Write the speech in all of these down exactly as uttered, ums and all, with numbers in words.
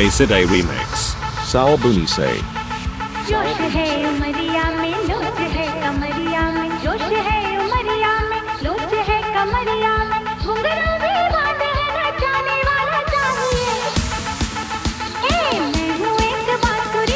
D J Side Remix. Sal Bunise. जोश है उमरिया में लोच है कमरिया में जोश है उमरिया में लोच है कमरिया में घुंघरू भी बांधे है नचाने वाला चाहिए ए मैं हूँ एक बांसुरी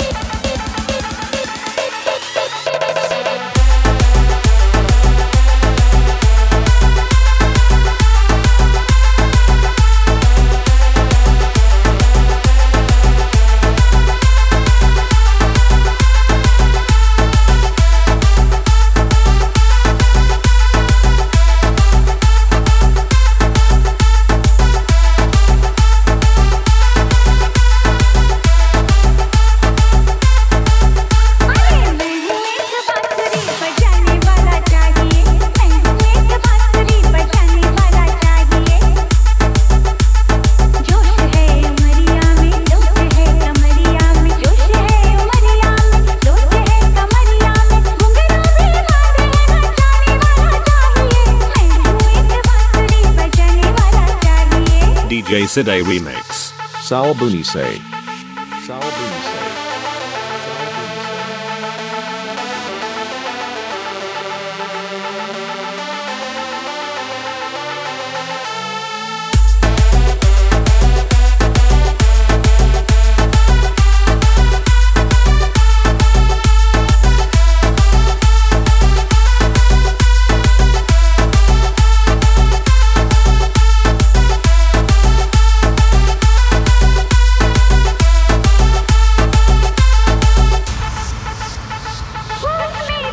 D J Side Remix. Sal Bunise. Sal Bunise.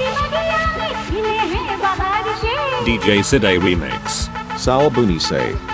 D J Side Remix. Sal Bunise.